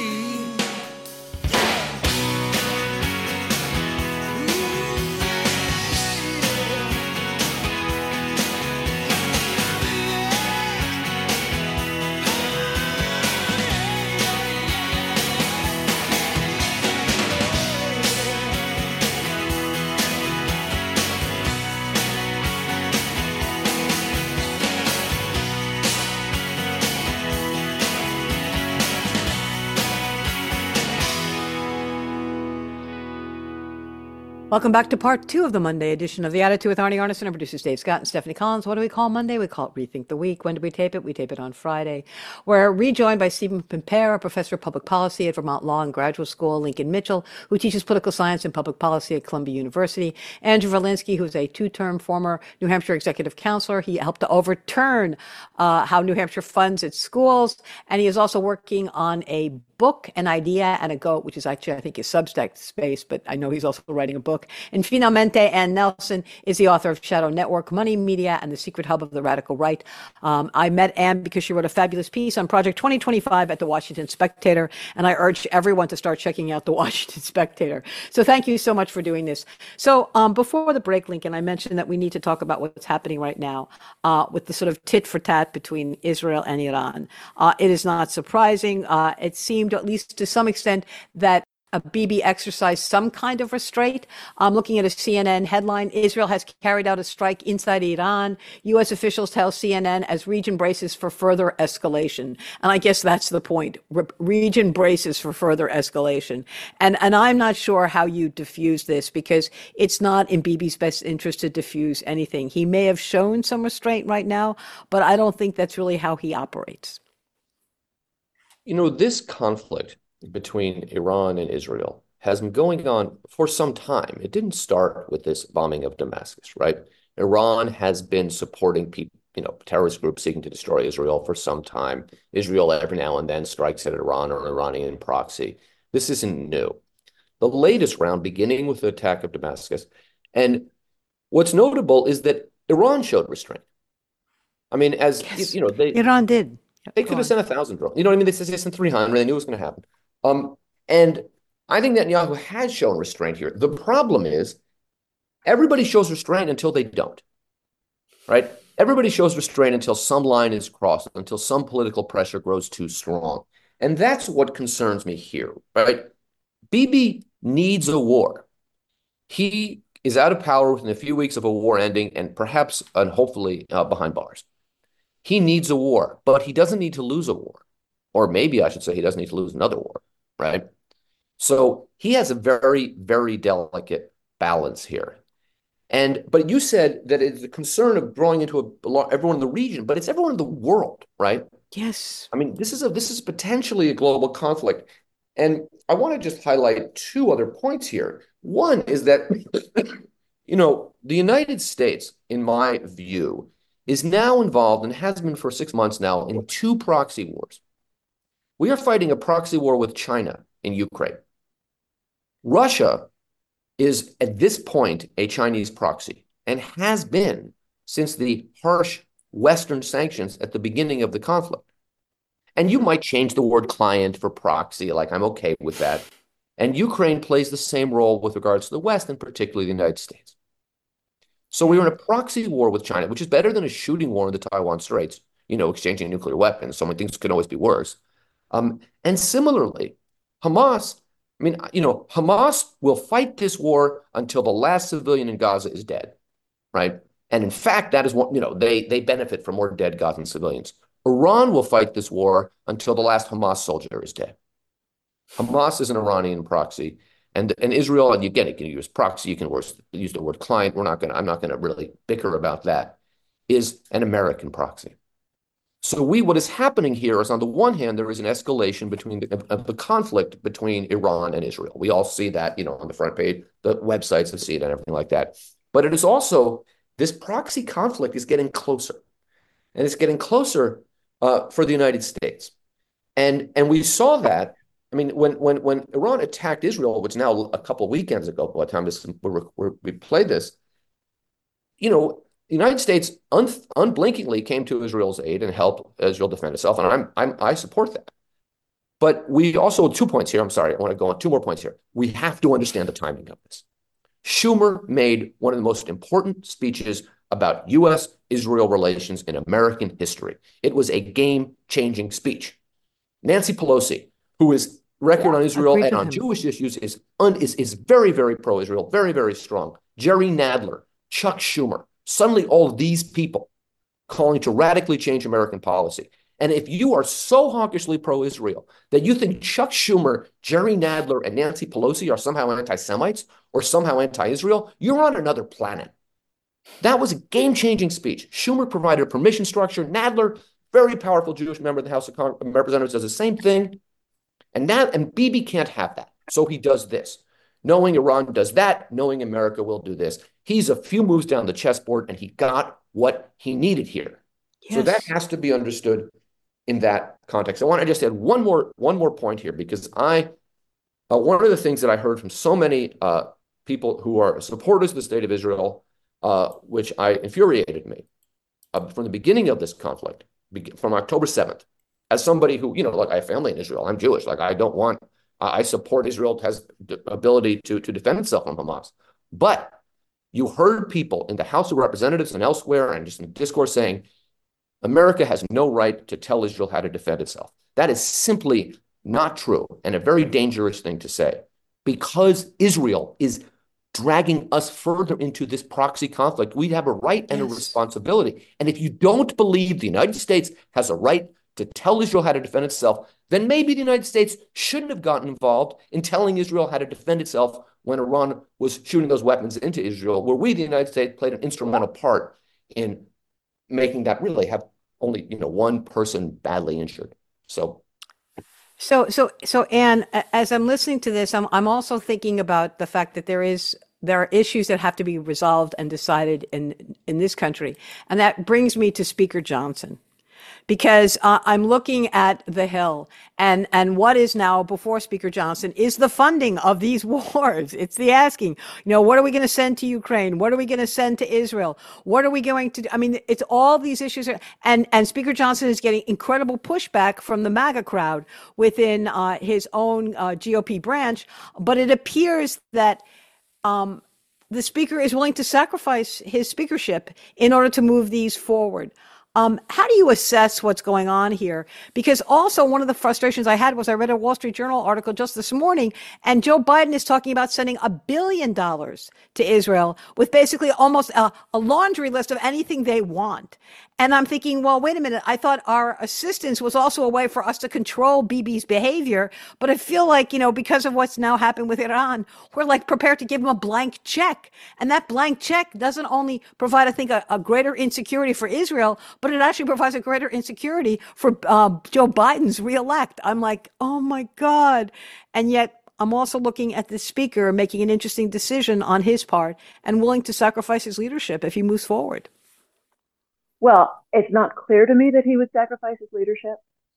Welcome back to part two of the Monday edition of The Attitude with Arnie Arnesen and producers Dave Scott and Stephanie Collins. What do we call Monday? We call it Rethink the Week. When do we tape it? We tape it on Friday. We're rejoined by Stephen Pimpera, professor of public policy at Vermont Law and Graduate School, Lincoln Mitchell, who teaches political science and public policy at Columbia University, Andrew Valinsky, who's a two-term former New Hampshire executive counselor. He helped to overturn uh, how New Hampshire funds its schools, and he is also working on a book, an idea, and a goat, which is actually, I think, his Substack space, but I know he's also writing a book. And finalmente, Ann Nelson is the author of Shadow Network, Money, Media, and the Secret Hub of the Radical Right. Um, I met Ann because she wrote a fabulous piece on Project twenty twenty-five at the Washington Spectator, and I urge everyone to start checking out the Washington Spectator. So thank you so much for doing this. So um, before the break, Lincoln, I mentioned that we need to talk about what's happening right now uh, with the sort of tit for tat between Israel and Iran. Uh, it is not surprising. Uh, it seemed, at least to some extent, that Uh, Bibi exercised some kind of restraint. I'm looking at a C N N headline. Israel has carried out a strike inside Iran. U S officials tell C N N as region braces for further escalation. And I guess that's the point. Re- region braces for further escalation. And, and I'm not sure how you diffuse this, because it's not in Bibi's best interest to diffuse anything. He may have shown some restraint right now, but I don't think that's really how he operates. You know, this conflict between Iran and Israel has been going on for some time. It didn't start with this bombing of Damascus, right? Iran has been supporting people, you know, terrorist groups seeking to destroy Israel for some time. Israel every now and then strikes at Iran or an Iranian proxy. This isn't new. The latest round, beginning with the attack of Damascus, and what's notable is that Iran showed restraint. I mean, as Yes. you know, they Iran did. Yep, they go could have on. sent a thousand drones. You know what I mean? They said they sent three hundred. They knew it was going to happen. Um, and I think Netanyahu has shown restraint here. The problem is everybody shows restraint until they don't, right? Everybody shows restraint until some line is crossed, until some political pressure grows too strong. And that's what concerns me here, right? Bibi needs a war. He is out of power within a few weeks of a war ending, and perhaps and hopefully uh, behind bars. He needs a war, but he doesn't need to lose a war. Or maybe I should say he doesn't need to lose another war, right? So he has a very, very delicate balance here. And but you said that it's a concern of growing into a everyone in the region, but it's everyone in the world, right? Yes. I mean, this is a this is potentially a global conflict. And I want to just highlight two other points here. One is that, you know, the United States, in my view, is now involved and has been for six months now in two proxy wars. We are fighting a proxy war with China in Ukraine. Russia is at this point a Chinese proxy and has been since the harsh Western sanctions at the beginning of the conflict. And you might change the word client for proxy, like I'm okay with that. And Ukraine plays the same role with regards to the West, and particularly the United States. So we were in a proxy war with China, which is better than a shooting war in the Taiwan Straits, you know, exchanging nuclear weapons. So many things can always be worse. Um, and similarly, Hamas, I mean, you know, Hamas will fight this war until the last civilian in Gaza is dead, right? And in fact, that is what, you know, they, they benefit from more dead Gazan civilians. Iran will fight this war until the last Hamas soldier is dead. Hamas is an Iranian proxy, and, and Israel, and again, you can use proxy, you can use the word client. We're not going to, I'm not going to really bicker about that, is an American proxy. So we, what is happening here is, on the one hand, there is an escalation between the, uh, the conflict between Iran and Israel. We all see that, you know, on the front page, the websites that see it and everything like that. But it is also, this proxy conflict is getting closer, and it's getting closer uh, for the United States. And, and we saw that, I mean, when, when, when Iran attacked Israel, which now a couple of weekends ago, by the time this, we're, we're, we played this, you know, the United States un, unblinkingly came to Israel's aid and helped Israel defend itself, and I'm, I'm, I support that. But we also, two points here, I'm sorry, I want to go on two more points here. We have to understand the timing of this. Schumer made one of the most important speeches about U S Israel relations in American history. It was a game-changing speech. Nancy Pelosi, who is record Yeah, on Israel agreed and with on him. Jewish issues, is, un, is, is very, very pro-Israel, very, very strong. Jerry Nadler, Chuck Schumer, suddenly all of these people calling to radically change American policy. And if you are so hawkishly pro-Israel that you think Chuck Schumer, Jerry Nadler, and Nancy Pelosi are somehow anti-Semites or somehow anti-Israel, you're on another planet. That was a game-changing speech. Schumer provided a permission structure. Nadler, very powerful Jewish member of the House of Con- Representatives, does the same thing. And that, and Bibi can't have that. So he does this. Knowing Iran does that, knowing America will do this. He's a few moves down the chessboard, and he got what he needed here. Yes. So that has to be understood in that context. I want to just add one more, one more point here, because I, uh, one of the things that I heard from so many uh, people who are supporters of the state of Israel, uh, which I infuriated me uh, from the beginning of this conflict, from October seventh, as somebody who, you know, like I have family in Israel, I'm Jewish, like I don't want, I support Israel has the ability to, to defend itself from Hamas. But you heard people in the House of Representatives and elsewhere and just in discourse saying, America has no right to tell Israel how to defend itself. That is simply not true, and a very dangerous thing to say, because Israel is dragging us further into this proxy conflict. We have a right and yes. a responsibility. And if you don't believe the United States has a right to tell Israel how to defend itself, then maybe the United States shouldn't have gotten involved in telling Israel how to defend itself when Iran was shooting those weapons into Israel, where we, the United States, played an instrumental part in making that really have only, you know, one person badly injured. So, so, so, so, Anne, as I'm listening to this, I'm I'm also thinking about the fact that there is there are issues that have to be resolved and decided in in this country, and that brings me to Speaker Johnson. Because uh, I'm looking at the Hill, and, and what is now before Speaker Johnson is the funding of these wars. It's the asking, you know, what are we going to send to Ukraine? What are we going to send to Israel? What are we going to do? I mean, it's all these issues. Are, and, and Speaker Johnson is getting incredible pushback from the MAGA crowd within uh, his own uh, G O P branch. But it appears that um, the Speaker is willing to sacrifice his speakership in order to move these forward. Um, how do you assess what's going on here? Because also one of the frustrations I had was I read a Wall Street Journal article just this morning, and Joe Biden is talking about sending a billion dollars to Israel with basically almost a, a laundry list of anything they want. And I'm thinking, well, wait a minute. I thought our assistance was also a way for us to control Bibi's behavior. But I feel like, you know, because of what's now happened with Iran, we're like prepared to give him a blank check. And that blank check doesn't only provide, I think, a, a greater insecurity for Israel, but it actually provides a greater insecurity for uh, Joe Biden's reelect. I'm like, oh my God. And yet I'm also looking at the speaker making an interesting decision on his part and willing to sacrifice his leadership if he moves forward. Well, it's not clear to me that he would sacrifice his leadership.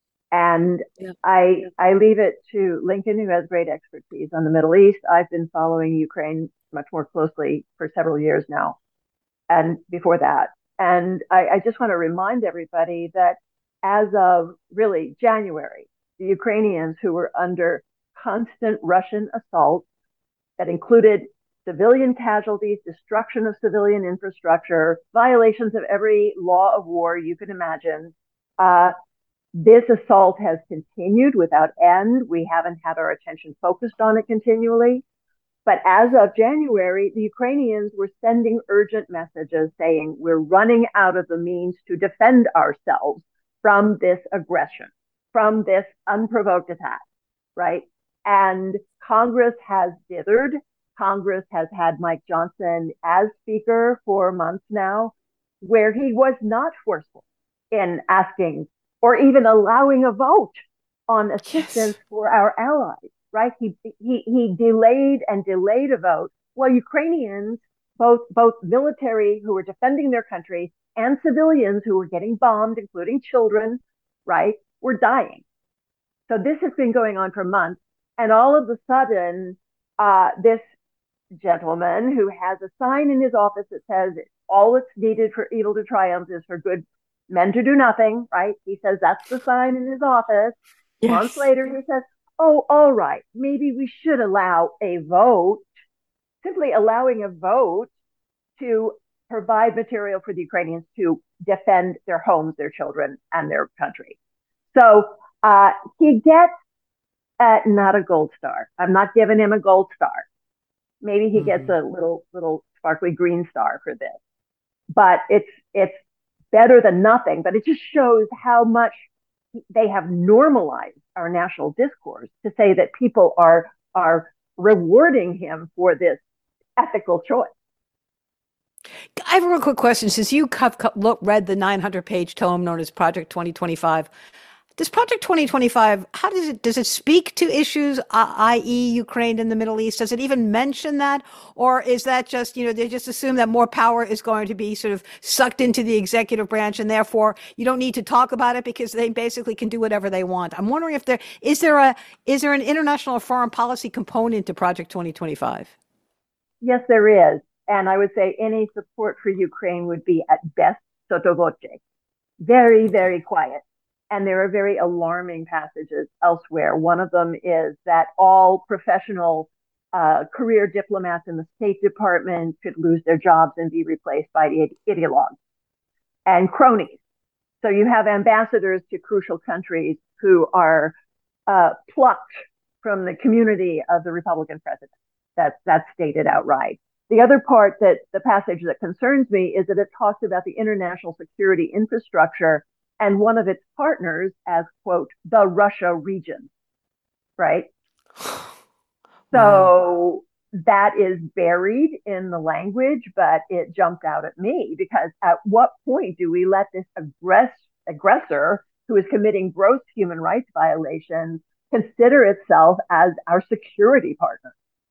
And yeah. I I leave it to Lincoln, who has great expertise on the Middle East. I've been following Ukraine much more closely for several years now, and before that. And I, I just want to remind everybody that as of really January, the Ukrainians who were under constant Russian assault that included civilian casualties, destruction of civilian infrastructure, violations of every law of war you could imagine. Uh, this assault has continued without end. We haven't had our attention focused on it continually. But as of January, the Ukrainians were sending urgent messages saying, we're running out of the means to defend ourselves from this aggression, from this unprovoked attack, right? And Congress has dithered. Congress has had Mike Johnson as speaker for months now, where he was not forceful in asking or even allowing a vote on assistance yes. for our allies, right? He, he, he delayed and delayed a vote while Ukrainians, both, both military who were defending their country and civilians who were getting bombed, including children, right, were dying. So this has been going on for months. And all of a sudden, uh, this gentleman who has a sign in his office that says all that's needed for evil to triumph is for good men to do nothing, right? He says that's the sign in his office. Yes. Months later, he says, oh, all right, maybe we should allow a vote, simply allowing a vote to provide material for the Ukrainians to defend their homes, their children, and their country. So uh, he gets Uh, not a gold star. I'm not giving him a gold star. Maybe he mm-hmm. gets a little, little sparkly green star for this, but it's, it's better than nothing. But it just shows how much they have normalized our national discourse to say that people are, are rewarding him for this ethical choice. I have a real quick question. Since you have read the nine hundred page tome known as Project twenty twenty-five, does Project twenty twenty-five, how does it, does it speak to issues, uh, that is. Ukraine and the Middle East? Does it even mention that? Or is that just, you know, they just assume that more power is going to be sort of sucked into the executive branch and therefore you don't need to talk about it because they basically can do whatever they want? I'm wondering if there, is there a, is there an international or foreign policy component to Project twenty twenty-five? Yes, there is. And I would say any support for Ukraine would be at best sotto voce. Very, very quiet. And there are very alarming passages elsewhere. One of them is that all professional uh, career diplomats in the State Department could lose their jobs and be replaced by ideologues and cronies. So you have ambassadors to crucial countries who are uh, plucked from the community of the Republican president. That's, that's stated outright. The other part that the passage that concerns me is that it talks about the international security infrastructure and one of its partners as, quote, the Russia region, right? So wow. That is buried in the language, but it jumped out at me because at what point do we let this aggress- aggressor who is committing gross human rights violations consider itself as our security partner?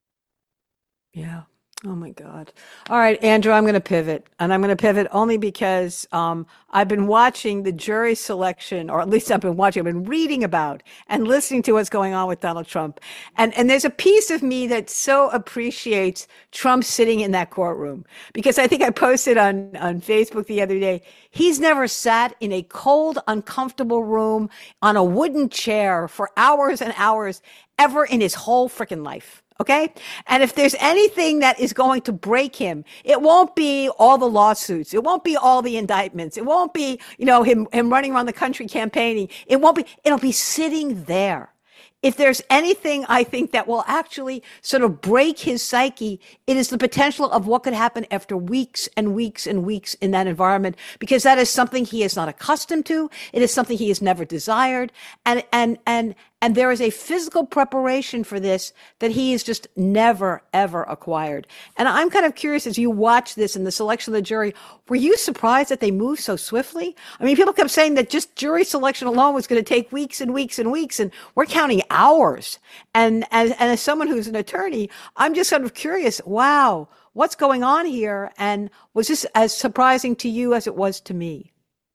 Yeah. Oh my God. All right, Andrew, I'm going to pivot. And I'm going to pivot only because um, I've been watching the jury selection, or at least I've been watching, I've been reading about and listening to what's going on with Donald Trump. And, and there's a piece of me that so appreciates Trump sitting in that courtroom. Because I think I posted on, on Facebook the other day, he's never sat in a cold, uncomfortable room on a wooden chair for hours and hours ever in his whole freaking life. Okay. And if there's anything that is going to break him, it won't be all the lawsuits. It won't be all the indictments. It won't be, you know, him, him running around the country campaigning. It won't be, it'll be sitting there if there's anything I think that will actually sort of break his psyche, it is the potential of what could happen after weeks and weeks and weeks in that environment, because that is something he is not accustomed to. It is something he has never desired. And, and, and, and there is a physical preparation for this that he has just never, ever acquired. And I'm kind of curious, as you watch this and the selection of the jury, were you surprised that they moved so swiftly? I mean, people kept saying that just jury selection alone was going to take weeks and weeks and weeks, and we're counting hours. And, and, and as someone who's an attorney, I'm just sort of curious, wow, what's going on here? And was this as surprising to you as it was to me?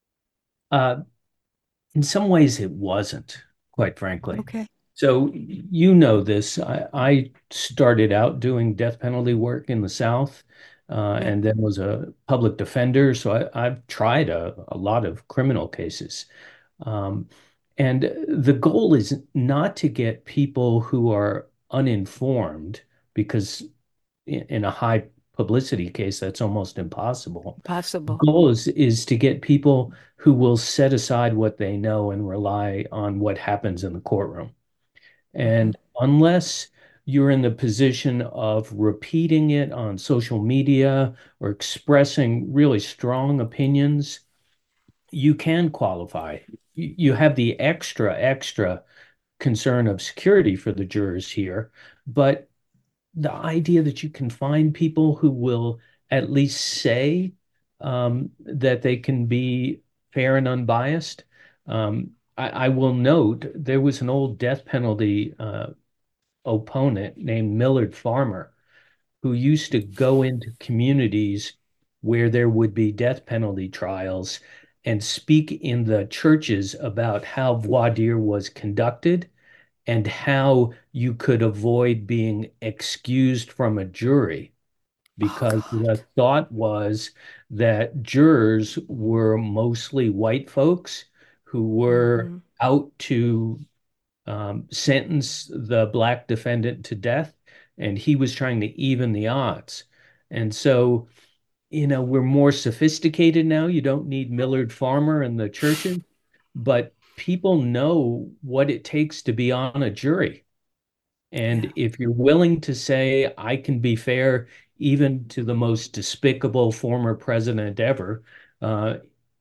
Uh, in some ways, it wasn't, quite frankly. Okay. So you know this. I, I started out doing death penalty work in the South, uh, Yeah. and then was a public defender. So I, I've tried a, a lot of criminal cases. Um, and the goal is not to get people who are uninformed, because in, in a high publicity case, that's almost impossible. Possible. The goal is, is to get people who will set aside what they know and rely on what happens in the courtroom. And unless you're in the position of repeating it on social media or expressing really strong opinions, you can qualify. You you have the extra, extra concern of security for the jurors here, but the idea that you can find people who will at least say um, that they can be fair and unbiased. Um, I, I will note there was an old death penalty uh, opponent named Millard Farmer who used to go into communities where there would be death penalty trials and speak in the churches about how voir dire was conducted and how you could avoid being excused from a jury, because Oh, the thought was that jurors were mostly white folks who were mm-hmm. out to um, sentence the black defendant to death, and he was trying to even the odds. And so, you know, we're more sophisticated now. You don't need Millard Farmer in the churches, but people know what it takes to be on a jury. And Yeah. if you're willing to say, I can be fair even to the most despicable former president ever, uh,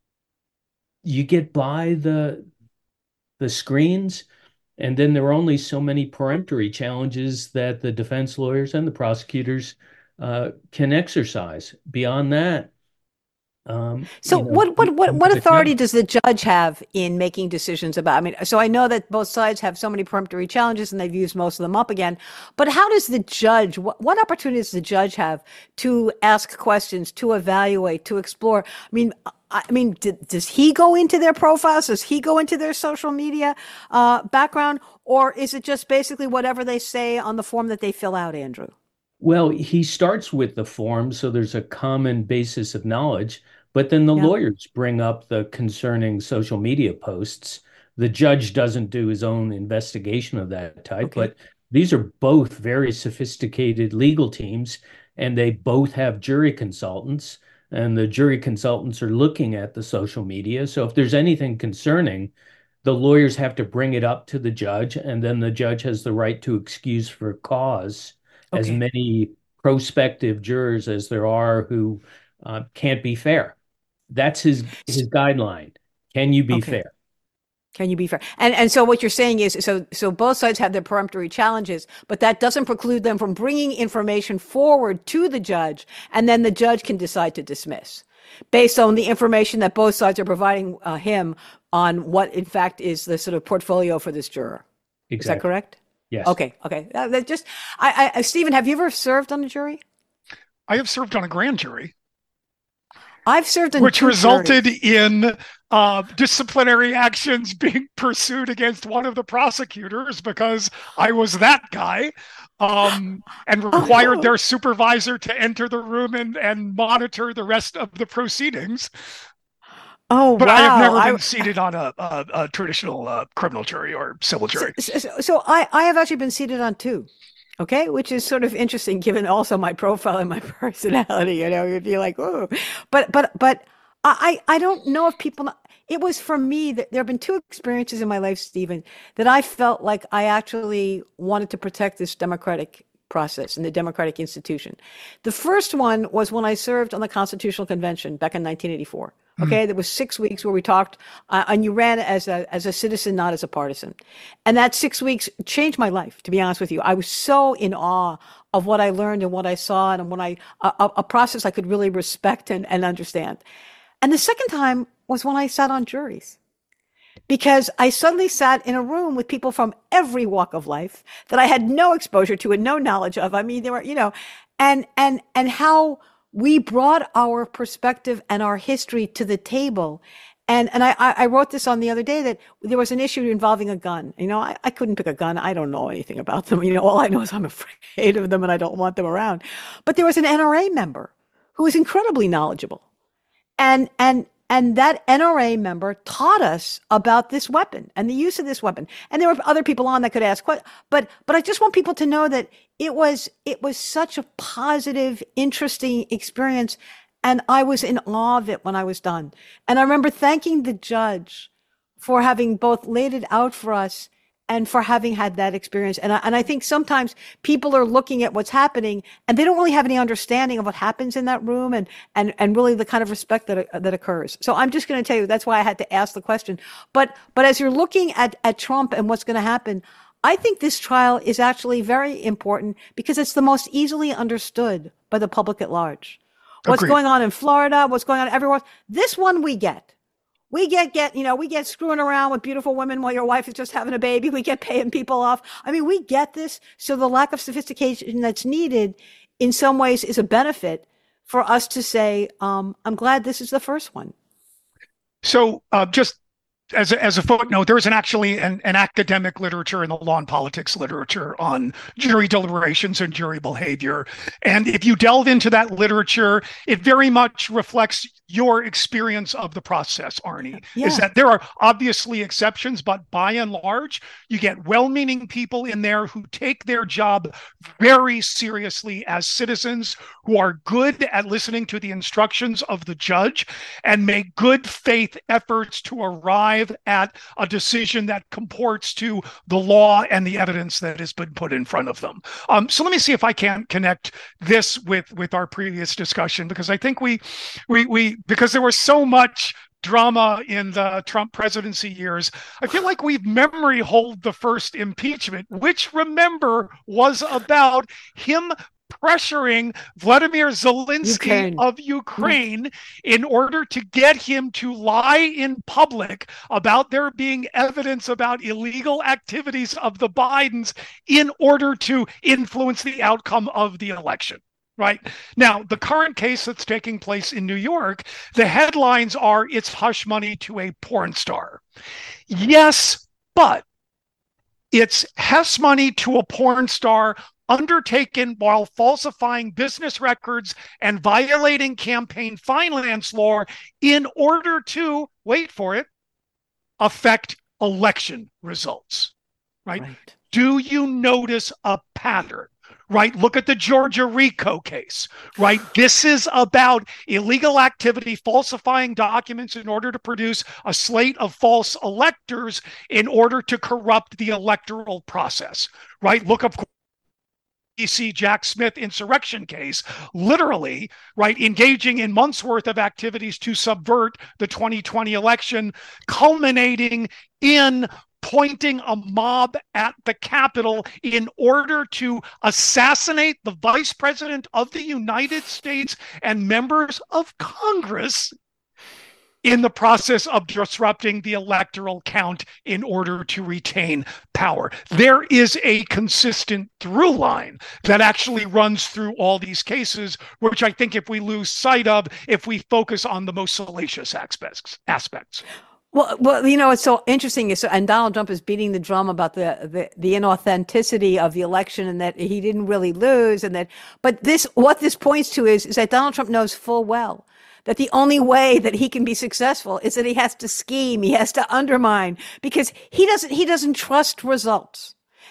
you get by the the screens, and then there are only so many peremptory challenges that the defense lawyers and the prosecutors uh, can exercise. Beyond that, um, So you know, what what what what the authority judge- does the judge have in making decisions about? I mean, so I know that both sides have so many peremptory challenges and they've used most of them up again, but how does the judge, what, what opportunity does the judge have to ask questions, to evaluate, to explore? I mean, I I mean, d- does he go into their profiles? Does he go into their social media uh, background, or is it just basically whatever they say on the form that they fill out, Andrew? Well, he starts with the form, so there's a common basis of knowledge, but then the Yeah. lawyers bring up the concerning social media posts. The judge doesn't do his own investigation of that type, Okay. but these are both very sophisticated legal teams, and they both have jury consultants, and the jury consultants are looking at the social media. So if there's anything concerning, the lawyers have to bring it up to the judge, and then the judge has the right to excuse for cause as Okay. many prospective jurors as there are who uh, can't be fair. That's his his guideline. Can you be Okay. fair? Can you be fair? And and so what you're saying is, so so both sides have their peremptory challenges, but that doesn't preclude them from bringing information forward to the judge, and then the judge can decide to dismiss based on the information that both sides are providing uh, him on what, in fact, is the sort of portfolio for this juror. Is that Exactly. correct? Yes. Okay. Okay. Uh, that just, I, I, Stephen, have you ever served on a jury? I have served on a grand jury, I've served on which two resulted juries. in uh, disciplinary actions being pursued against one of the prosecutors because I was that guy, um, and required Oh. their supervisor to enter the room and, and monitor the rest of the proceedings. Oh, But wow. I have never I- been seated on a, a, a traditional uh, criminal jury or civil jury. So, so, so I, I have actually been seated on two, okay, which is sort of interesting given also my profile and my personality. You know, you'd be like, oh, but but but I, I don't know if people, know- it was for me that there have been two experiences in my life, Stephen, that I felt like I actually wanted to protect this democratic process and the democratic institution. The first one was when I served on the Constitutional Convention back in nineteen eighty-four. Okay, there was six weeks where we talked, uh, and you ran as a as a citizen, not as a partisan, and that six weeks changed my life. To be honest with you, I was so in awe of what I learned and what I saw, and when I a, a process I could really respect and, and understand. And the second time was when I sat on juries, because I suddenly sat in a room with people from every walk of life that I had no exposure to and no knowledge of. I mean, they were, you know, and and and how we brought our perspective and our history to the table. And and I, I wrote this on the other day that there was an issue involving a gun. You know, I, I couldn't pick a gun. I don't know anything about them. You know, all I know is I'm afraid of them and I don't want them around. But there was an N R A member who was incredibly knowledgeable. And and and that N R A member taught us about this weapon and the use of this weapon. And there were other people on that could ask what, but but I just want people to know that it was it was such a positive, interesting experience. And I was in awe of it when I was done. And I remember thanking the judge for having both laid it out for us and for having had that experience. And I, and I think sometimes people are looking at what's happening and they don't really have any understanding of what happens in that room and, and, and really the kind of respect that, that occurs. So I'm just going to tell you, that's why I had to ask the question. But, but as you're looking at, at Trump and what's going to happen, I think this trial is actually very important because it's the most easily understood by the public at large. What's Agreed. going on in Florida, what's going on everywhere. This one we get. We get, get, you know, we get screwing around with beautiful women while your wife is just having a baby. We get paying people off. I mean, we get this. So the lack of sophistication that's needed in some ways is a benefit for us to say, um, I'm glad this is the first one. So uh, just as a, as a footnote, there is an actually an, an academic literature in the law and politics literature on jury deliberations and jury behavior. And if you delve into that literature, it very much reflects your experience of the process, Arnie, Yeah. is that there are obviously exceptions, but by and large, you get well-meaning people in there who take their job very seriously as citizens, who are good at listening to the instructions of the judge and make good faith efforts to arrive at a decision that comports to the law and the evidence that has been put in front of them. Um, so let me see if I can connect this with, with our previous discussion, because I think we, we, we, because there was so much drama in the Trump presidency years, I feel like we've memory hold the first impeachment, which, remember, was about him pressuring Vladimir Zelensky Ukraine. of Ukraine in order to get him to lie in public about there being evidence about illegal activities of the Bidens in order to influence the outcome of the election. Right now, the current case that's taking place in New York, the headlines are it's hush money to a porn star. Yes, but it's hush money to a porn star undertaken while falsifying business records and violating campaign finance law in order to, wait for it, affect election results. Right? Right. Do you notice a pattern? Right? Look at the Georgia RICO case, right? This is about illegal activity, falsifying documents in order to produce a slate of false electors in order to corrupt the electoral process, right? Look up D C Jack Smith insurrection case, literally, right, engaging in months worth of activities to subvert the twenty twenty election, culminating in pointing a mob at the Capitol in order to assassinate the Vice President of the United States and members of Congress in the process of disrupting the electoral count in order to retain power. There is a consistent through line that actually runs through all these cases, which I think if we lose sight of, if we focus on the most salacious aspects, aspects. Well, well, you know, it's so interesting. Is and Donald Trump is beating the drum about the, the the inauthenticity of the election and that he didn't really lose, and that. But this, what this points to is, is that Donald Trump knows full well that the only way that he can be successful is that he has to scheme, he has to undermine, because he doesn't he doesn't trust results.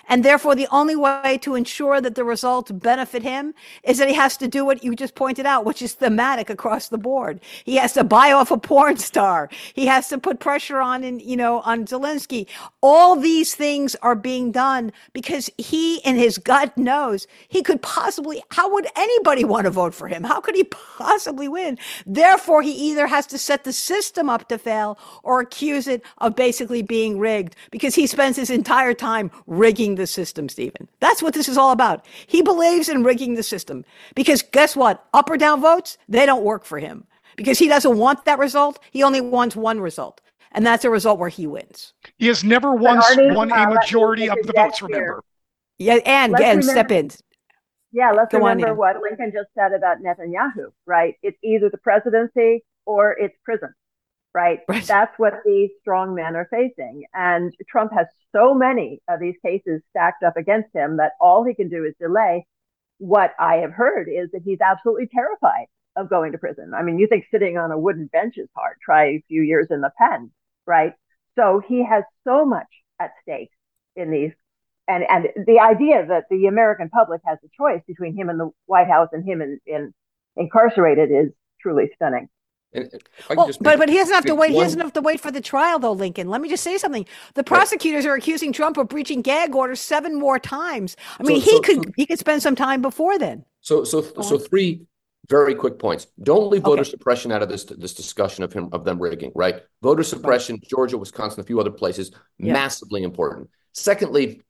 And therefore, the only way to ensure that the results benefit him is that he has to do what you just pointed out, which is thematic across the board. He has to buy off a porn star. He has to put pressure on, in, you know, on Zelensky. All these things are being done because he, in his gut, knows he could possibly, how would anybody want to vote for him? How could he possibly win? Therefore, he either has to set the system up to fail or accuse it of basically being rigged, because he spends his entire time rigging the system, Stephen. That's what this is all about. He believes in rigging the system because guess what? Up or down votes, they don't work for him because he doesn't want that result. He only wants one result, and that's a result where he wins. He has never once Arnie, won uh, a majority of the votes, here. remember? Yeah, and, Let's and remember- step in. Yeah, let's Go on, remember Ann. what Lincoln just said about Netanyahu, right? It's either the presidency or it's prison, right? Right. That's what these strong men are facing. And Trump has so many of these cases stacked up against him that all he can do is delay. What I have heard is that he's absolutely terrified of going to prison. I mean, you think sitting on a wooden bench is hard. Try a few years in the pen, right? So he has so much at stake in these. And and the idea that the American public has a choice between him and the White House and him in, in incarcerated is truly stunning. And if I could Well, just but make- but he doesn't have to make wait. He one- doesn't have to wait for the trial, though, Lincoln. Let me just say something. The prosecutors are accusing Trump of breaching gag orders seven more times. I mean, So- he so- could so- he could spend some time before then. So, so, so three very quick points. Don't leave voter Okay. suppression out of this this discussion of him of them rigging, right? Voter suppression, Georgia, Wisconsin, a few other places, Yeah. massively important. Secondly,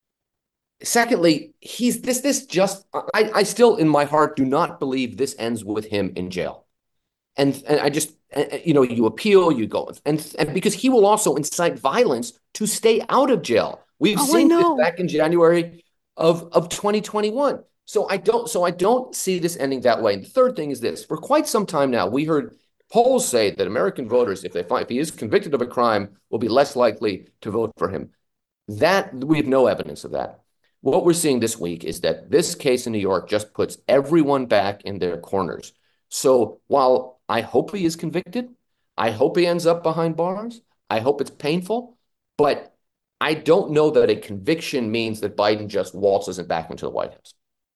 secondly, he's this this just I I still in my heart do not believe this ends with him in jail, and and I just and, you know you appeal, you go and and because he will also incite violence to stay out of jail. We've Oh, I seen this know. back in January of of twenty twenty-one. So I don't so I don't see this ending that way. And the third thing is this: for quite some time now, we heard polls say that American voters, if they find if he is convicted of a crime, will be less likely to vote for him. That we have no evidence of that. What we're seeing this week is that this case in New York just puts everyone back in their corners. So while I hope he is convicted, I hope he ends up behind bars, I hope it's painful, but I don't know that a conviction means that Biden just waltzes it back into the White House.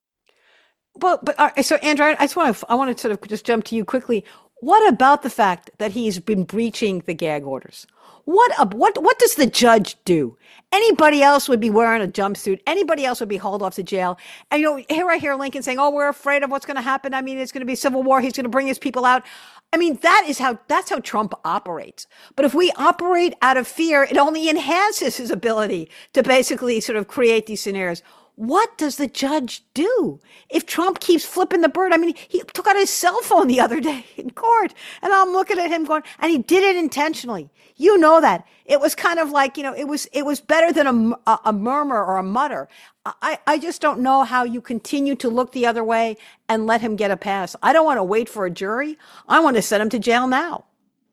Well, but uh, so Andrew, I just want to I want to sort of just jump to you quickly. What about the fact that he's been breaching the gag orders? What uh, what what does the judge do? Anybody else would be wearing a jumpsuit. Anybody else would be hauled off to jail. And you know, here I hear Lincoln saying, "Oh, we're afraid of what's going to happen. I mean, it's going to be civil war. He's going to bring his people out." I mean, that is how that's how Trump operates. But if we operate out of fear, it only enhances his ability to basically sort of create these scenarios. What does the judge do if Trump keeps flipping the bird? I mean, he took out his cell phone the other day in court, and I'm looking at him going, and he did it intentionally. You know that. It was kind of like, you know, it was it was better than a, a, a murmur or a mutter. I, I just don't know how you continue to look the other way and let him get a pass. I don't want to wait for a jury. I want to send him to jail now.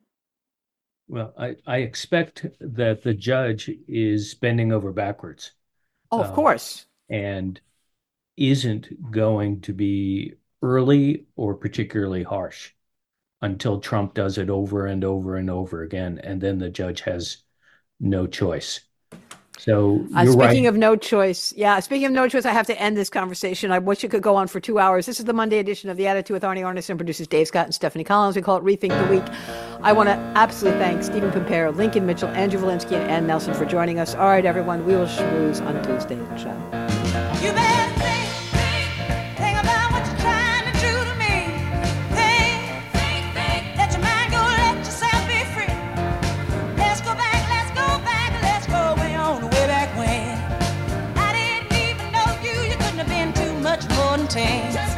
Well, I, I expect that the judge is bending over backwards. Oh, of Uh, course. and isn't going to be early or particularly harsh until Trump does it over and over and over again, and then the judge has no choice. So Uh, you're speaking right. of no choice, yeah, speaking of no choice, I have to end this conversation. I wish it could go on for two hours. This is the Monday edition of The Attitude with Arnie Arnesen, produces Dave Scott and Stephanie Collins. We call it Rethink the Week. I want to absolutely thank Stephen Pimpero, Lincoln Mitchell, Andrew Valinsky, and Ann Nelson for joining us. All right, everyone, we will schmooze on Tuesday. Ciao. You better think, think, think about what you're trying to do to me. Think, think, think, let your mind go, let yourself be free. Let's go back, let's go back, let's go way on, way back when. I didn't even know you, you couldn't have been too much more than ten.